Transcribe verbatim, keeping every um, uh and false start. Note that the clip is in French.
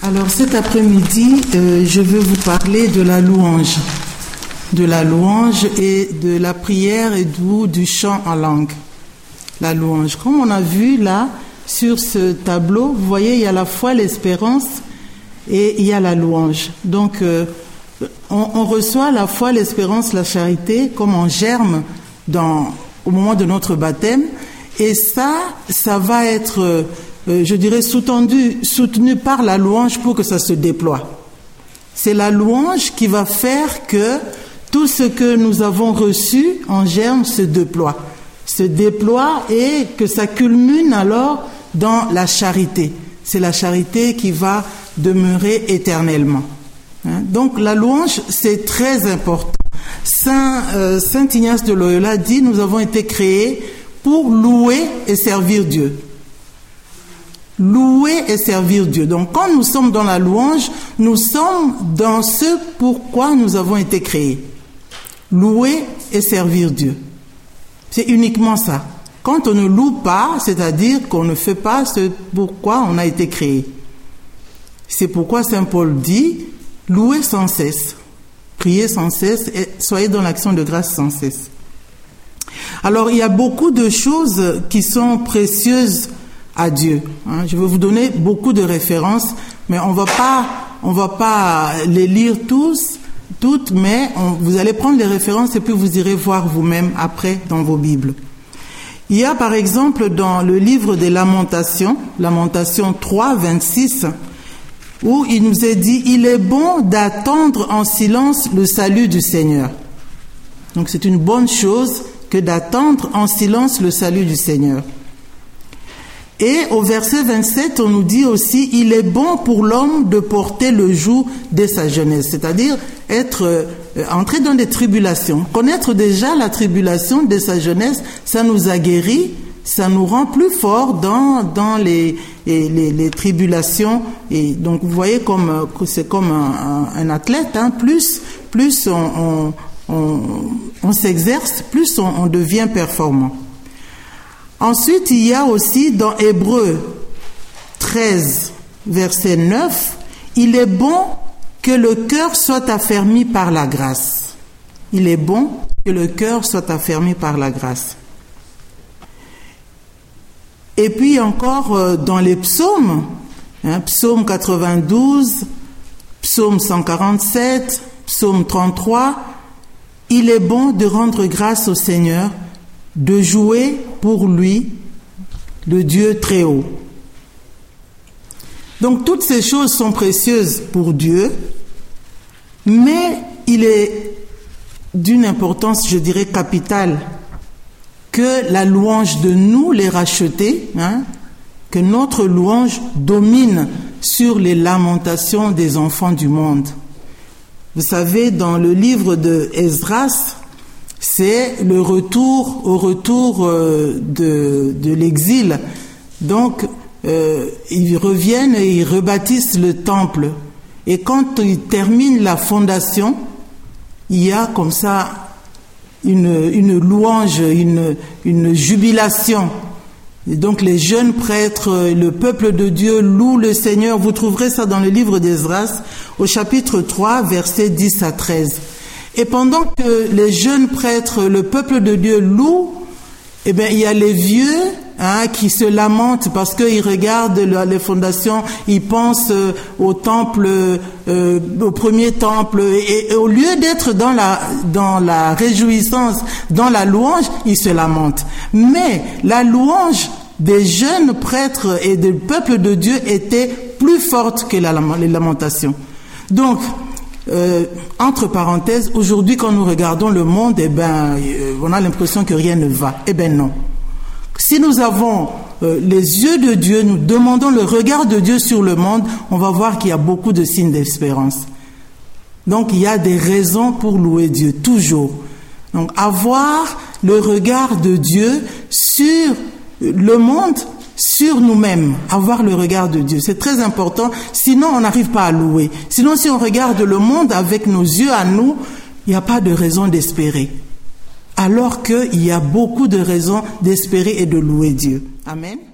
Alors cet après-midi, euh, je veux vous parler de la louange, de la louange et de la prière et du, du chant en langue. La louange. Comme on a vu là, sur ce tableau, vous voyez, il y a la foi, l'espérance et il y a la louange. Donc, euh, on, on reçoit la foi, l'espérance, la charité comme en germe dans, au moment de notre baptême. Et ça, ça va être, euh, je dirais, soutenu, soutenu par la louange pour que ça se déploie. C'est la louange qui va faire que tout ce que nous avons reçu en germe se déploie. se déploie et que ça culmine alors dans la charité. C'est la charité qui va demeurer éternellement. Hein? Donc la louange, c'est très important. Saint, euh, Saint Ignace de Loyola dit, nous avons été créés pour louer et servir Dieu. Louer et servir Dieu. Donc quand nous sommes dans la louange, nous sommes dans ce pourquoi nous avons été créés. Louer et servir Dieu. C'est uniquement ça. Quand on ne loue pas, c'est-à-dire qu'on ne fait pas ce pourquoi on a été créé. C'est pourquoi Saint Paul dit, louez sans cesse, priez sans cesse et soyez dans l'action de grâce sans cesse. Alors, il y a beaucoup de choses qui sont précieuses à Dieu. Hein. Je vais vous donner beaucoup de références, mais on va pas, on va pas les lire tous. Toutes, mais on, vous allez prendre les références et puis vous irez voir vous-même après dans vos Bibles. Il y a par exemple dans le livre des Lamentations, Lamentations trois, vingt-six, où il nous est dit « Il est bon d'attendre en silence le salut du Seigneur ». Donc c'est une bonne chose que d'attendre en silence le salut du Seigneur. Et au verset vingt-sept, on nous dit aussi « Il est bon pour l'homme de porter le joug dès sa jeunesse », c'est-à-dire être euh, entré dans des tribulations. Connaître déjà la tribulation dès sa jeunesse, ça nous aguerrit, ça nous rend plus forts dans, dans les, les, les, les tribulations. Et donc vous voyez comme c'est comme un, un, un athlète, hein, plus, plus on, on, on, on s'exerce, plus on, on devient performant. Ensuite, il y a aussi dans Hébreux treize, verset neuf, « Il est bon que le cœur soit affermi par la grâce. » Il est bon que le cœur soit affermi par la grâce. Et puis encore euh, dans les psaumes, hein, psaume quatre-vingt-douze, psaume cent quarante-sept, psaume trente-trois, « Il est bon de rendre grâce au Seigneur, de jouer pour lui, le Dieu très haut. » Donc toutes ces choses sont précieuses pour Dieu, mais il est d'une importance, je dirais, capitale que la louange de nous, les rachetés, hein, que notre louange domine sur les lamentations des enfants du monde. Vous savez, dans le livre de Esdras, c'est le retour au retour euh, de, de l'exil. Donc, euh, ils reviennent et ils rebâtissent le temple. Et quand ils terminent la fondation, il y a comme ça une, une louange, une, une jubilation. Et donc les jeunes prêtres, le peuple de Dieu loue le Seigneur. Vous trouverez ça dans le livre d'Esdras, au chapitre trois, versets dix à treize. Et pendant que les jeunes prêtres, le peuple de Dieu loue, eh bien, il y a les vieux hein, qui se lamentent parce qu'ils regardent les fondations, ils pensent euh, au temple, euh, au premier temple, et, et au lieu d'être dans la, dans la réjouissance, dans la louange, ils se lamentent. Mais la louange des jeunes prêtres et du peuple de Dieu était plus forte que la, les lamentations. Donc, Euh, entre parenthèses, aujourd'hui quand nous regardons le monde, eh ben, euh, on a l'impression que rien ne va. Eh ben non. Si nous avons euh, les yeux de Dieu, nous demandons le regard de Dieu sur le monde, on va voir qu'il y a beaucoup de signes d'espérance. Donc il y a des raisons pour louer Dieu, toujours. Donc avoir le regard de Dieu sur le monde, sur nous-mêmes, avoir le regard de Dieu. C'est très important, sinon on n'arrive pas à louer. Sinon, si on regarde le monde avec nos yeux à nous, il n'y a pas de raison d'espérer. Alors qu'il y a beaucoup de raisons d'espérer et de louer Dieu. Amen.